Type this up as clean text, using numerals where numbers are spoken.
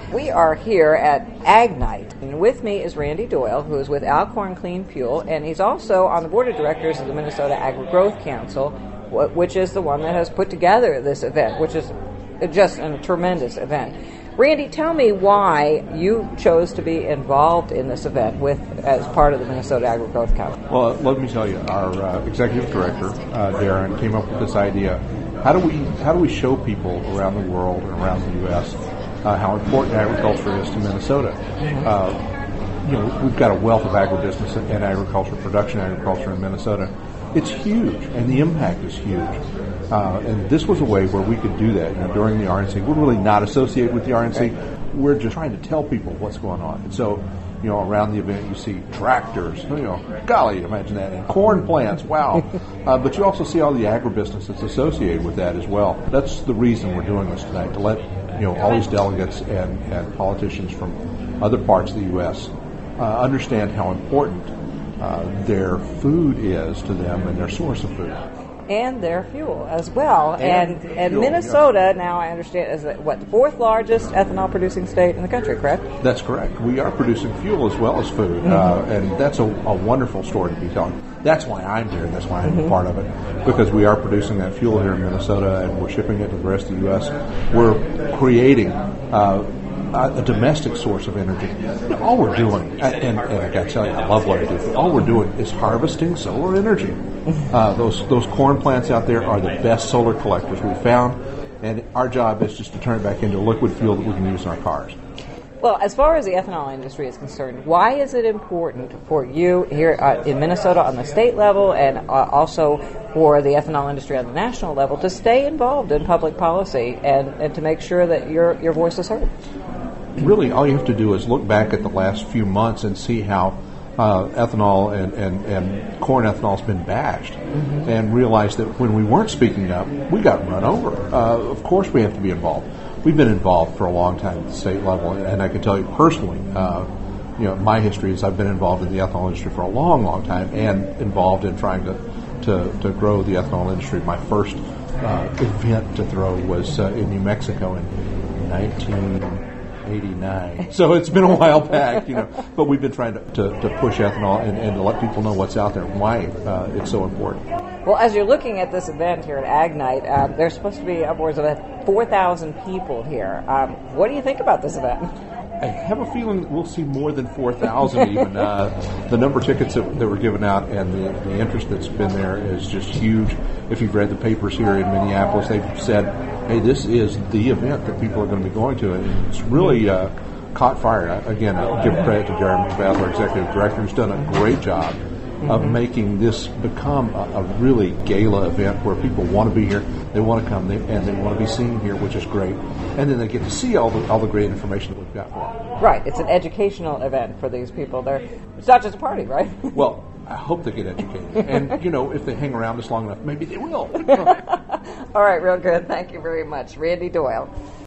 We are here at Ag Night, and with me is Randy Doyle, who is with Alcorn Clean Fuel, and he's also on the board of directors of the Minnesota Agri-Growth Council, which is the one that has put together this event, which is just a tremendous event. Randy, tell me why you chose to be involved in this event as part of the Minnesota Agri-Growth Council. Well, let me tell you, our executive director, Darren, came up with this idea. How do we show people around the world and around the U.S. How important agriculture is to Minnesota? We've got a wealth of agribusiness and agriculture, production agriculture in Minnesota. It's huge, and the impact is huge. And this was a way where we could do that. During the RNC, we're really not associated with the RNC. We're just trying to tell people what's going on. And so, around the event, you see tractors. Golly, imagine that, and corn plants. Wow! But you also see all the agribusiness that's associated with that as well. That's the reason we're doing this tonight, to let all these delegates and politicians from other parts of the U.S. Understand how important their food is to them and their source of food. And their fuel as well. And fuel, Minnesota, now I understand, is the fourth largest ethanol producing state in the country, correct? That's correct. We are producing fuel as well as food, and that's a wonderful story to be telling. That's why I'm here, and that's why I'm a part of it, because we are producing that fuel here in Minnesota, and we're shipping it to the rest of the U.S. We're creating a domestic source of energy. All we're doing, and I got to tell you, I love what I do, but all we're doing is harvesting solar energy. Those corn plants out there are the best solar collectors we've found, and our job is just to turn it back into liquid fuel that we can use in our cars. Well, as far as the ethanol industry is concerned, why is it important for you here in Minnesota on the state level and also for the ethanol industry on the national level to stay involved in public policy and to make sure that your voice is heard? Really, all you have to do is look back at the last few months and see how ethanol and corn ethanol has been bashed, and realize that when we weren't speaking up, we got run over. Of course we have to be involved. We've been involved for a long time at the state level, and I can tell you personally, my history is I've been involved in the ethanol industry for a long, long time, and involved in trying to grow the ethanol industry. My first event to throw was in New Mexico in 1989. So it's been a while back, but we've been trying to push ethanol and to let people know what's out there and why it's so important. Well, as you're looking at this event here at Ag Night, there's supposed to be upwards of 4,000 people here. What do you think about this event? I have a feeling that we'll see more than 4,000 even. The number of tickets that were given out and the interest that's been there is just huge. If you've read the papers here in Minneapolis, they've said, hey, this is the event that people are going to be going to. And it's really caught fire. Again, I'll give credit to Jeremy Beth, our executive director, who's done a great job of making this become a really gala event where people want to be here, they want to come, and they want to be seen here, which is great. And then they get to see all the great information that we've got for them. Right. It's an educational event for these people. It's not just a party, right? Well, I hope they get educated. And, if they hang around us long enough, maybe they will. All right, real good. Thank you very much. Randy Doyle.